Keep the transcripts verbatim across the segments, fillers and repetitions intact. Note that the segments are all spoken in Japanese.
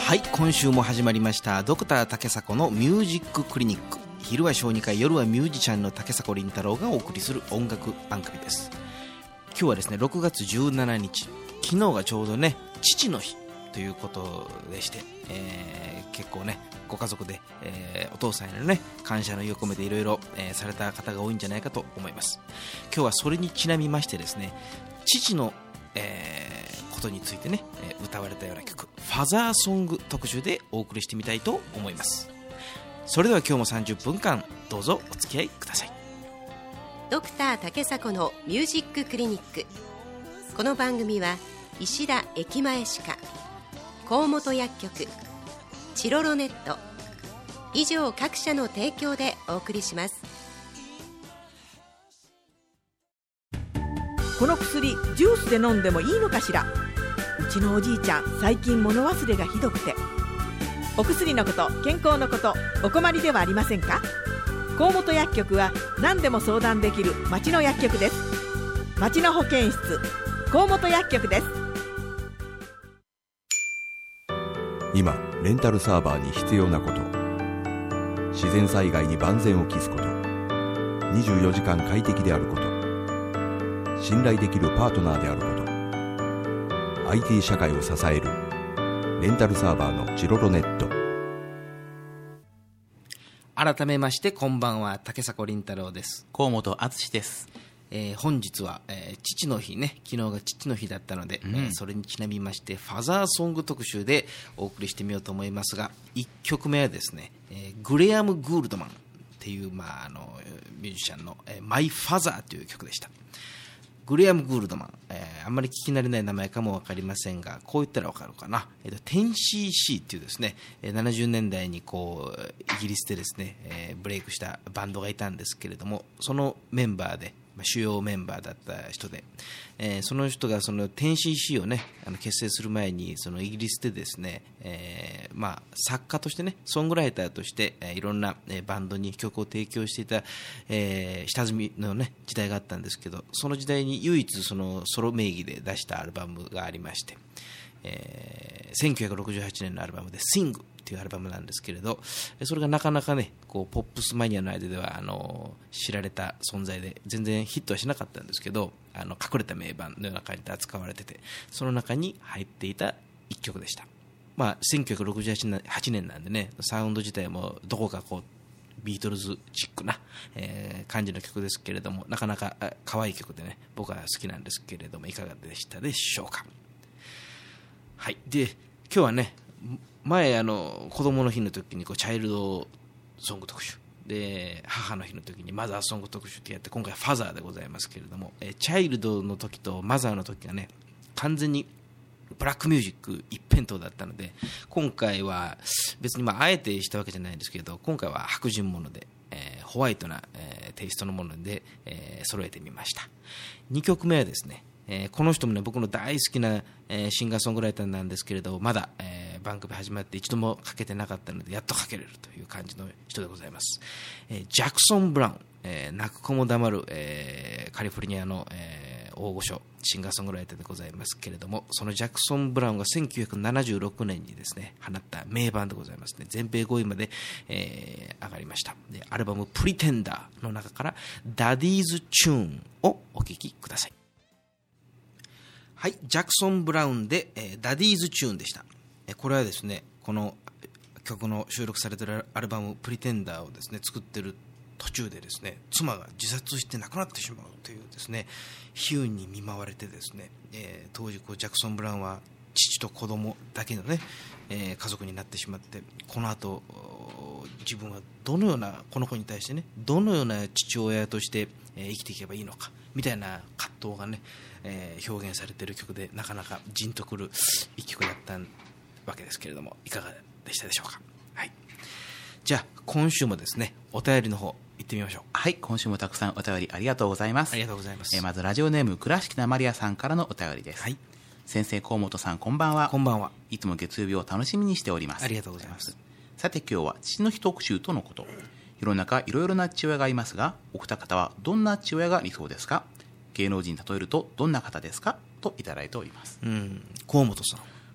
はい、今週も始まりましたドクター竹迫のミュージッククリニック。昼は小児科、夜はミュージシャンの竹迫倫太郎がお送りする音楽番組です。今日はですねろくがつじゅうしちにち、昨日がちょうどね父の日ということでして、えー、結構ねご家族で、えー、お父さんへのね感謝の意を込めていろいろされた方が多いんじゃないかと思います。今日はそれにちなみましてですね、父の、えー、ことについてね歌われたような曲、ファザーソング特集でお送りしてみたいと思います。それでは今日もさんじゅっぷんかんどうぞお付き合いください。 ドクター竹迫のミュージッククリニック。この番組は石田駅前歯科、河本薬局、チロロネット以上各社の提供でお送りします。 この薬ジュースで飲んでもいいのかしら。うちのおじいちゃん最近物忘れがひどくて。お薬のこと、健康のこと、お困りではありませんか。河本薬局は何でも相談できる町の薬局です。町の保健室、河本薬局です。 今レンタルサーバーに必要なこと、自然災害に万全を期すこと、にじゅうよじかん快適であること、信頼できるパートナーであること、 アイティー 社会を支えるレンタルサーバーのチロロネット。 改めましてこんばんは、竹迫倫太郎です。 河本敦です。 えー、本日は、えー、父の日ね、昨日が父の日だったので、うんえー、それにちなみましてファザーソング特集でお送りしてみようと思いますが、いっきょくめはですね、えー、グレアム・グールドマンっていう、まあ、あのミュージシャンの、えー、マイ・ファザーという曲でした。グレアム・グールドマン、えー、あんまり聞き慣れない名前かも分かりませんが、こう言ったら分かるかな、えー、テンシーシー っていうですね、ななじゅうねんだいにこうイギリスでですね、えー、ブレイクしたバンドがいたんですけれども、そのメンバーで主要メンバーだった人で、えー、その人がその テンシーシー をねあの結成する前にそのイギリスでですね、えーまあ、作家としてねソングライターとして、えー、いろんな、えー、バンドに曲を提供していた、えー、下積みの、ね、時代があったんですけど、その時代に唯一そのソロ名義で出したアルバムがありまして、えー、せんきゅうひゃくろくじゅうはちねんのアルバムで Singというアルバムなんですけれど、それがなかなかねこうポップスマニアの間ではあの知られた存在で全然ヒットはしなかったんですけど、あの隠れた名盤のような感じで扱われてて、その中に入っていた一曲でした。まあ、せんきゅうひゃくろくじゅうはちねんなんでね、サウンド自体もどこかこうビートルズチックな、えー、感じの曲ですけれども、なかなか可愛い曲でね僕は好きなんですけれども、いかがでしたでしょうか。はい、で今日はね前あの子供の日の時にこうチャイルドソング特集で、母の日の時にマザーソング特集ってやって、今回ファザーでございますけれども、えチャイルドの時とマザーの時がね完全にブラックミュージック一辺倒だったので、今回は別にまああえてしたわけじゃないんですけど、今回は白人もので、えー、ホワイトな、えー、テイストのもので、えー、揃えてみました。にきょくめはですね、えー、この人もね僕の大好きな、えー、シンガーソングライターなんですけれど、まだ、えー、番組始まって一度もかけてなかったのでやっとかけれるという感じの人でございます。えー、ジャクソン・ブラウン、えー、泣く子も黙る、えー、カリフォルニアの、えー、大御所シンガーソングライターでございますけれども、そのジャクソン・ブラウンがせんきゅうひゃくななじゅうろくねんにですね放った名盤でございますね。全米ごいまで、えー、上がりました。でアルバムプリテンダーの中からダディーズチューンをお聴きください。はい、ジャクソン・ブラウンで、えー、ダディーズチューンでした。えー、これはですねこの曲の収録されているアルバムプリテンダーをですね作っている途中でですね妻が自殺して亡くなってしまうというですね悲運に見舞われてですね、えー、当時こうジャクソン・ブラウンは父と子供だけのね、えー、家族になってしまって、この後自分はどのようなこの子に対してねどのような父親として、えー、生きていけばいいのかみたいな葛藤がね、えー、表現されている曲で、なかなかジンとくる一曲だったわけですけれども、いかがでしたでしょうか。はい、じゃあ今週もですねお便りの方行ってみましょう。 はい、今週もたくさんお便りありがとうございます。 ありがとうございます。 えー、まずラジオネーム倉敷なマリアさんからのお便りです。はい、先生河本さんこんばんは。 こんばんは。 いつも月曜日を楽しみにしております。 ありがとうございます。 さて今日は父の日特集とのこと。世の中いろいろな父親がいますが、お二方はどんな父親が理想ですか。芸能人に例えるとどんな方ですかといただいております。 うん、河本さん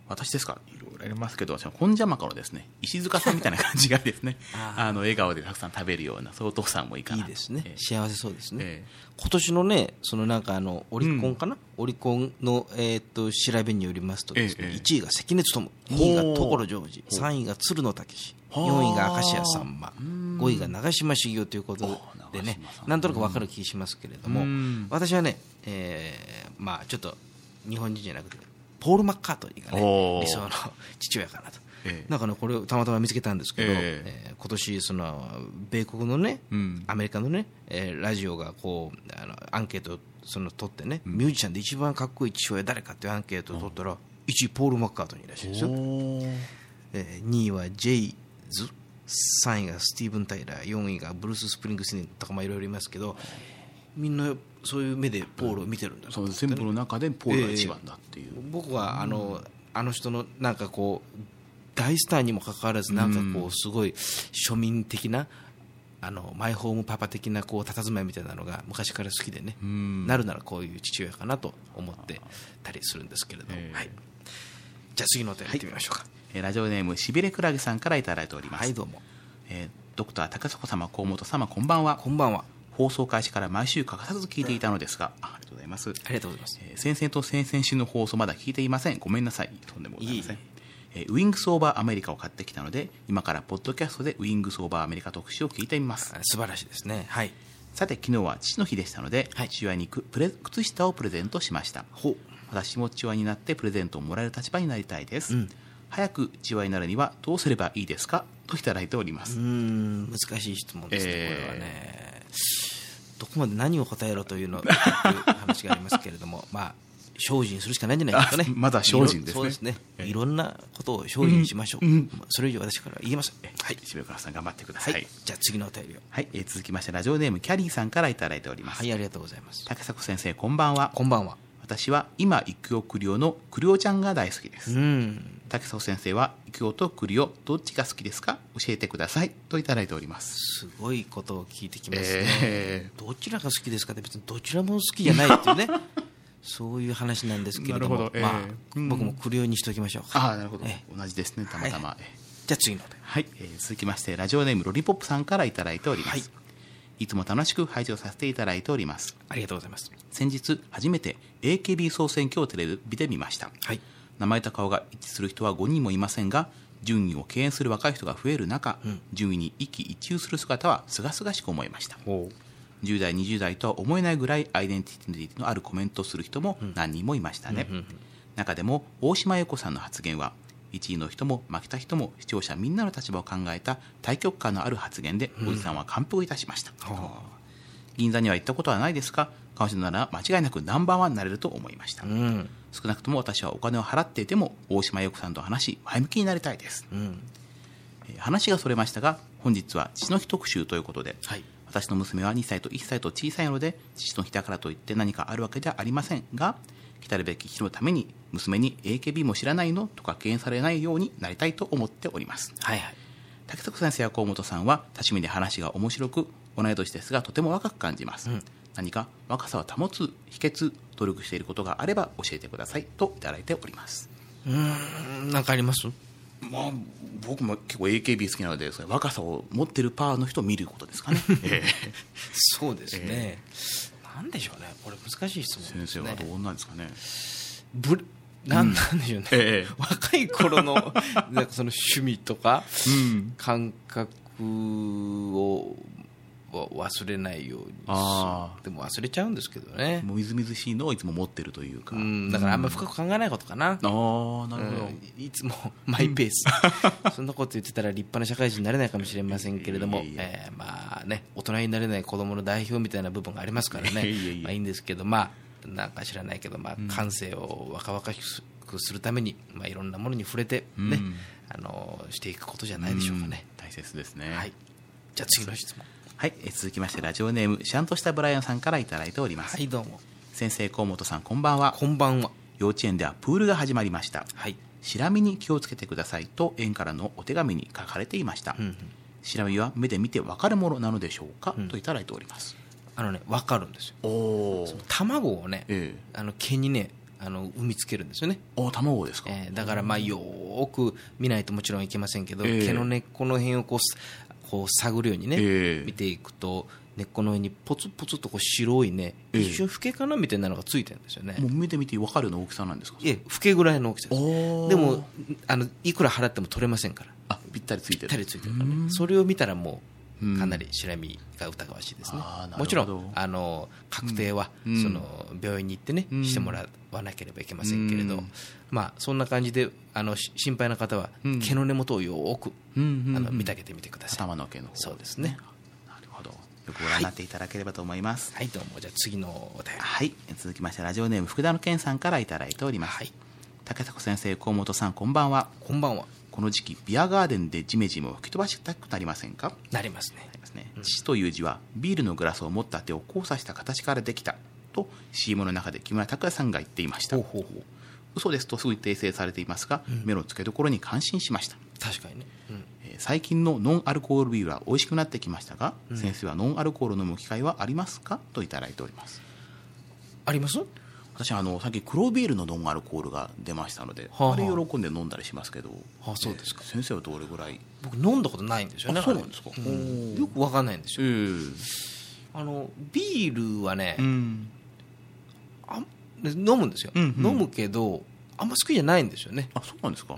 私ですか、いろいろありますけど、本邪魔かのですね、石塚さんみたいな感じがですねああの笑顔でたくさん食べるような、そういうお父さんもいいかな。 いいですね、 えー幸せそうですね、 え今年のね、そのなんかあのオリコンかな、オリコンの、えー、と調べによりますとですね、 ええいちいが関根勤、にいが所ジョージ、さんいが鶴野武史、よんいが明石家さんま、ごいが長嶋茂雄ということでね、なんとなく分かる気しますけれども、 うん私はね、えーまあ、ちょっと日本人じゃなくてポール・マッカートニーがおーね理想の父親かなと。 ええなんかね、これをたまたま見つけたんですけど、 ええー今年その米国のね、 うんアメリカのね、えーラジオがこうあのアンケートをその取ってね、ミュージシャンで一番かっこいい父親誰かっていうアンケートを取ったら、いちいポール・マッカートニーらしいですよ、 おーえーにいはジェイズ、さんいがスティーブン・タイラー、よんいがブルース・スプリングスティーンとかいろいろいますけど、みんなそういう目でポールを見てるんだなとそう思ってね、 全部の中でポールが一番だっていう、 僕はあの、あの人のなんかこう大スターにもかかわらず、なんかこうすごい庶民的なあのマイホームパパ的なこう佇まいみたいなのが昔から好きでね、 んなるならこういう父親かなと思ってたりするんですけれども、 えーはい、じゃあ次のお便り行ってみましょうか。 えーラジオネームしびれクラゲさんからいただいております、 はい、どうもえードクター高砂様、河本様、こんばんは。 こんばんは。 放送開始から毎週欠かさず聞いていたのですが、あありがとうございます。 ありがとうございます。 えー先々と先々週の放送まだ聞いていません。ごめんなさい。とんでもございません。 いえいえーウィングスオーバーアメリカを買ってきたので、今からポッドキャストでウィングスオーバーアメリカ特集を聞いてみます。 あ素晴らしいですね。はい。 さて、昨日は父の日でしたので、 はい父親にくプレ靴下をプレゼントしました。 ほう。 私も父親になってプレゼントをもらえる立場になりたいです。 うん早く父親になるにはどうすればいいですかといただいております。 うーん難しい質問ですね、 えーこれはね。どこまで何を答えろというのという話がありますけれども、まあ精進するしかないんじゃないですかね。 あまだ精進ですねいろそうですね。 ええいろんなことを精進しましょう。 うんまあそれ以上私からは言えません。 はい、渋川さん頑張ってくださ。 はいい。じゃあ次のお便りを。 はい、えー続きましてラジオネームキャリーさんからいただいております。 はい、ありがとうございます。 竹迫先生、こんばんは。 こんばんは。 私は今育代クリオのクリオちゃんが大好きでうす。 ん。 竹迫先生は育代とクリオどっちが好きですか、教えてくださいといただいております。 すごいことを聞いてきますね。 えどちらが好きですかって、別にどちらも好きじゃないっていうね。そういう話なんですけれども、 なるほどええまあ、 うん僕もクリオにしておきましょうか。 ああ、なるほど、 え同じですね、たまたま。えじゃあ次のお便り。 はい、えー続きましてラジオネームロリポップさんからいただいております。 はいいつも楽しく拝聴させていただいております。 ありがとうございます。 先日初めて エーケービー 総選挙をテレビで見ました。 はい。 名前と顔が一致する人はごにんもいませんが、順位を敬遠する若い人が増える中、 うん順位に一喜一憂する姿は清々しく思いました。 ほじゅう代にじゅう代とは思えないぐらいアイデンティティのあるコメントをする人も何人もいましたね。 うんうんうん中でも大島優子さんの発言はいちいの人も負けた人も視聴者みんなの立場を考えた大局観のある発言で、おじさんは感服いたしました。 は銀座には行ったことはないですが、彼女なら間違いなくナンバーワンになれると思いました。 あ。うん。 少なくとも私はお金を払っていても大島優子さんと話し前向きになりたいです。 うん。 えー話がそれましたが、本日は父の日特集ということで、 はい。 私の娘はにさいといっさいと小さいので、父の日だからといって何かあるわけではありませんが、来るべき日のために娘に エーケービー も知らないのとか敬遠されないようになりたいと思っております。 はいはい。 竹迫先生や河本さんは多趣味で話が面白く、同い年ですがとても若く感じます。 うん何か若さを保つ秘訣、努力していることがあれば教えてくださいといただいております。 うーん、なんかあります？ まあ、僕も結構 エーケービー 好きなので、それ若さを持ってるパワーの人を見ることですかね。ええそうですね。なんでしょうね。これ難しい質問ですね。 先生はどうなんですかね。 ぶなんなんでしょうね。 ええ若い頃のなんかその趣味とかうん感覚を忘れないようにあでも忘れちゃうんですけどね。 もうみずみずしいのをいつも持ってるというか、 うん、だからあんまり深く考えないことかな。 ああなるほど、 うんいつもマイペース、そんなこと言ってたら立派な社会人になれないかもしれませんけれども、 いえいええーまあね、大人になれない子供の代表みたいな部分がありますからね。 いえいえいえまあいいんですけど、まあなんか知らないけど、まあ感性を若々しくするために、まあいろんなものに触れてね、 うんあのしていくことじゃないでしょうかね。 うん大切ですね。 はい。じゃあ次の質問。 はい、え続きましてラジオネームシャンとしたブライアンさんからいただいております。 はい、どうも。 先生河本さん、こんばんは。 こんばんは。 幼稚園ではプールが始まりました。 はい。 シラミに気をつけてくださいと園からのお手紙に書かれていました。 うんうん、 シラミは目で見て分かるものなのでしょうか、 うんといただいております。 あのね、分かるんですよ。 おお卵をね、 えあの毛にね、ああの産みつけるんですよね。 お卵ですか。 えー、だからまあよーく見ないともちろんいけませんけど、 えー、 毛の根っこの辺をこう、こう探るようにね、 えー、 見ていくと根っこの上にポツポツとこう白いね、 えー、 一瞬フケかなみたいなのがついてるんですよね。 もう目で見て分かるような大きさなんですか。 いえ、フケぐらいの大きさです。でもあのいくら払っても取れませんから。 あ、ぴったりついてる。 ぴったりついてるからね。それを見たらもうかなりシラミが疑わしいですね。もちろんあの確定は、うん、その病院に行ってね、うん、してもらわなければいけませんけれど、うん、まあそんな感じであの心配な方は、うん、毛の根元をよく、うん、あの見てあげてみてください。 頭の毛の方。 そうですね。 なるほど。よくご覧になっていただければと思います。 はい、はい、どうも。じゃあ次のお便り。 はい、続きましてラジオネーム福田の健さんからいただいております。はい、竹迫先生、河本さん、こんばんは。 こんばんは。 この時期ビアガーデンでジメジメを吹き飛ばしたくなりませんか。 なりますね。 なりますね。父、うん、という字はビールのグラスを持った手を交差した形からできたと シーエム の中で木村拓哉さんが言っていました。ほうほうほう。嘘ですとすぐに訂正されていますが、うん、目の付けどころに感心しました。 確かにね、うん、 えー、最近のノンアルコールビールは美味しくなってきましたが、うん、先生はノンアルコールを飲む機会はありますかといただいております。 あります。 私はあの最近黒ビールのノンアルコールが出ましたので、はあはあ、あれ喜んで飲んだりしますけど、 はあ、そうですか。 えー、先生はどれぐらい。 僕飲んだことないんですよね。 そうなんですか。 うん、よく分かんないんですよ、えー、あのビールはね、うん、あ飲むんですよ、うんうん、飲むけどあんま好きじゃないんですよね。 あ、そうなんですか。 うん、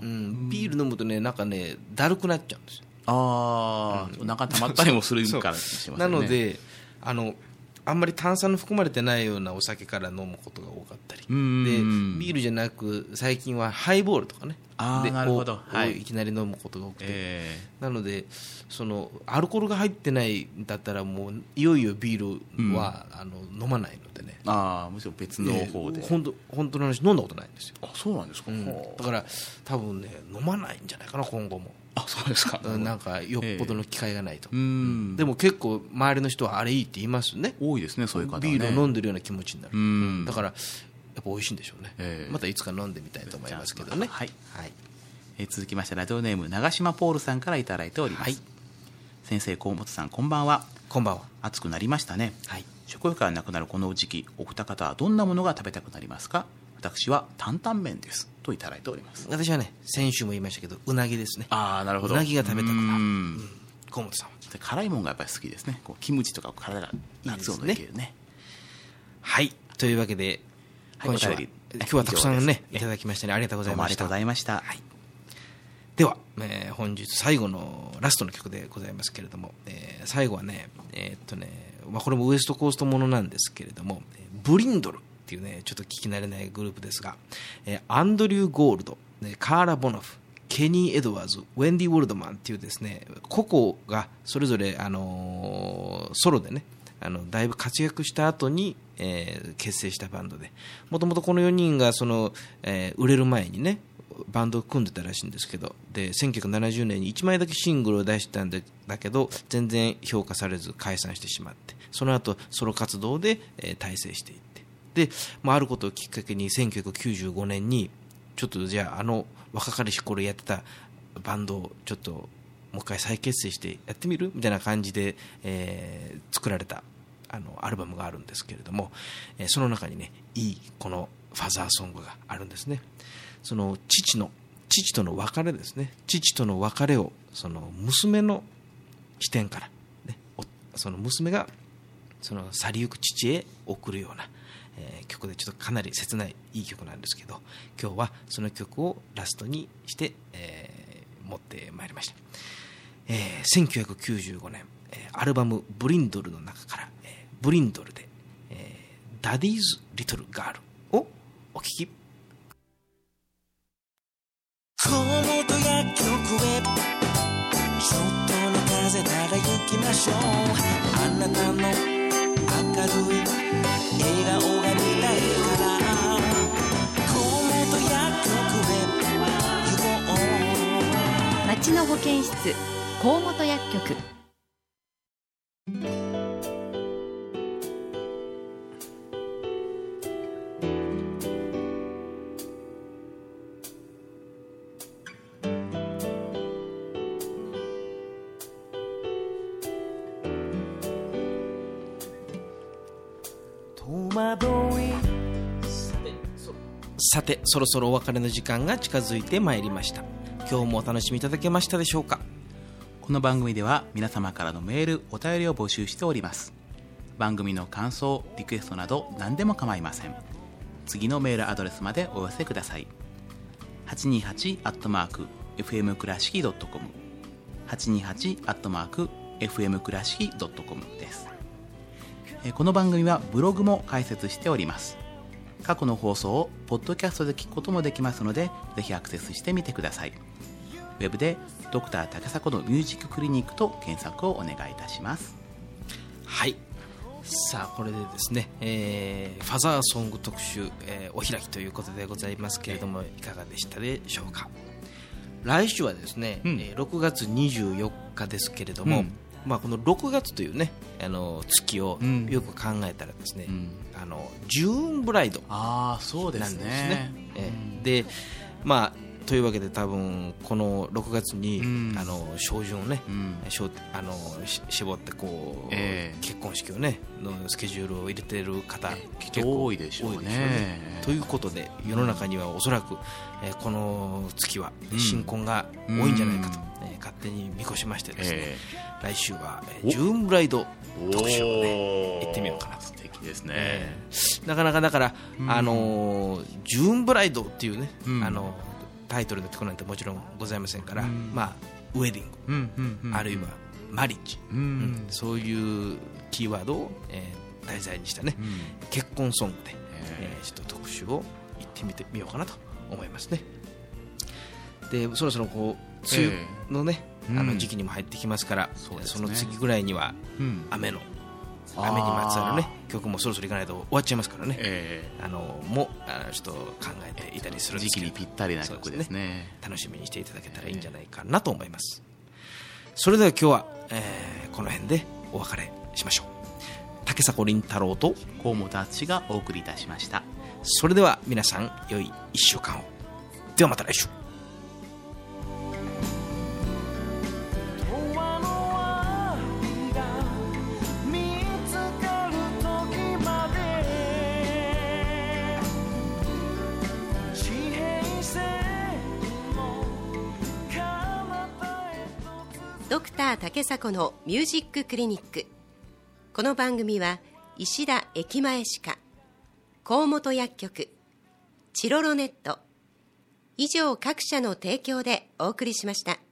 ビール飲むとね、なんかねだるくなっちゃうんですよ。 ああ、うん、なんか溜まったりもするからしますね。 なのであのあんまり炭酸の含まれてないようなお酒から飲むことが多かったりで、ビールじゃなく最近はハイボールとかね、 あでなるほど、 はい、いきなり飲むことが多くて、えー、なのでそのアルコールが入ってないんだったらもういよいよビールは、うん、あの飲まないのでね。 あむしろ別の方で、 えー、本当本当の話飲んだことないんですよ。 あ、そうなんですか、うん、 だから多分ね飲まないんじゃないかな今後も。 あ、そうですか。 なんかよっぽどの機会がないと、えー、うんでも結構周りの人はあれいいって言いますね。 多いですね、そういう方はね。 ビールを飲んでるような気持ちになる、うん、だからやっぱ美味しいんでしょうね、えー、またいつか飲んでみたいと思いますけどね。 はい、はい。えー、続きましてラジオネーム長島ポールさんからいただいております、はい、先生、河本さん、こんばんは。 こんばんは。 暑くなりましたね、はい、食欲がなくなるこの時期、お二方はどんなものが食べたくなりますか。私は担々麺ですといただいております。 私はね、先週も言いましたけどうなぎですね。 ああ、なるほど。 うなぎが食べたくなる。うん、河本さんは辛いものがやっぱり好きですね。こうキムチとか体が夏を乗り切るね。 はい、というわけで今週は、はい、今日はたくさんねいただきましたね。ありがとうございました。 どうもありがとうございました、 はい。では、えー、本日最後のラストの曲でございますけれども、えー、最後はね、えー、っとね、まあ、これもウエストコーストものなんですけれども、ブリンドルっていうね、ちょっと聞き慣れないグループですが、えー、アンドリュー・ゴールド、ね、カーラ・ボノフ、ケニー・エドワーズ、ウェンディ・ウォルドマンっていうですね、個々がそれぞれ、あのー、ソロでね、あのだいぶ活躍した後に、えー、結成したバンドで、もともとこのよにんがその、えー、売れる前にねバンドを組んでたらしいんですけど、でせんきゅうひゃくななじゅうねんにいちまいだけシングルを出したんだけど全然評価されず解散してしまって、その後ソロ活動で、えー、大成していって、で、まあ、あることをきっかけにせんきゅうひゃくきゅうじゅうごねんにちょっとじゃああの若かりし頃やってたバンドをちょっともう一回再結成してやってみるみたいな感じで、えー、作られたあのアルバムがあるんですけれども、えー、その中にねいいこのファザーソングがあるんですね。その父の父との別れですね。父との別れをその娘の視点から、ね、その娘がその去りゆく父へ送るような、えー、曲でちょっとかなり切ないいい曲なんですけど、今日はその曲をラストにして、えー、持ってまいりました。えー、せんきゅうひゃくきゅうじゅうごねん、えー、アルバムブリンドルの中から、えー、ブリンドルで、えー、ダディーズ・リトル・ガールをお聴き。 河本薬局へちょっとの風なら行きましょう。あなたの明るい笑顔が見たいから河本薬局へ行こう。 町の保健室、河本薬局。 さてそろそろお別れの時間が近づいてまいりました。今日もお楽しみいただけましたでしょうか。 この番組では皆様からのメールお便りを募集しております。番組の感想リクエストなど何でも構いません。次のメールアドレスまでお寄せください。はちにーはちアットマークエフエム倉敷ドットコム はちにーはちアットマークエフエム倉敷ドットコム です。この番組はブログも開設しております。過去の放送をポッドキャストで聞くこともできますので、ぜひアクセスしてみてください。ウェブでドクター竹迫のミュージッククリニックと検索をお願いいたします。 はい、さあこれでですね、えー、ファザーソング特集、えー、お開きということでございますけれども、いかがでしたでしょうか。来週はですね、うん、えー、ろくがつにじゅうよっかですけれども、うん、まあ、このろくがつというね、あの月をよく考えたらですね、うん、あのジューンブライドなんですね。 あ、そうですね、 えー、で、まあというわけで多分このろくがつに、うん、あの照準をね、うん、あのし絞ってこう、えー、結婚式をねのスケジュールを入れている方結構多いでしょう ね, ねということで世の中にはおそらく、えー、この月は新婚が多いんじゃないかと、うん、えー、勝手に見越しましてですね、えー、来週は、えー、ジューンブライド特集をね行ってみようかなと。 素敵ですね、 えー、なかなかだから、うん、あのジューンブライドっていうね、うん、あのタイトルのところなんてもちろんございませんから、うん、まあ、ウェディング、うんうんうんうん、あるいはマリッジ、うんうん、そういうキーワードを、えー、題材にしたね、うん、結婚ソングで、えー、ちょっと特集を行ってみてみようかなと思いますね。でそろそろこう梅雨のね、えー、あの時期にも入ってきますから、うん、 そ, その次ぐらいには雨の、うん、雨にまつわるね曲もそろそろいかないと終わっちゃいますからね、えー、あのもあのちょっと考えていたりするんですけど、 時期にぴったりな曲ですね。 楽しみにしていただけたらいいんじゃないかなと思います。それでは今日は、えー、この辺でお別れしましょう。竹迫倫太郎と河本敦がお送りいたしました。 それでは皆さん良いいっしゅうかんを。ではまた来週。 ドクター竹迫のミュージッククリニック。この番組は石田駅前歯科、河本薬局、チロロネット以上各社の提供でお送りしました。